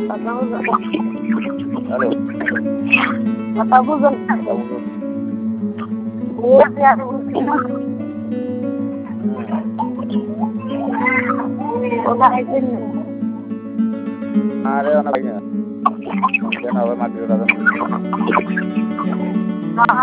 Halo. Matabusan. Tahu. Buat ya. Udah izin. Ada anak lainnya. Jangan awal maghrib datang.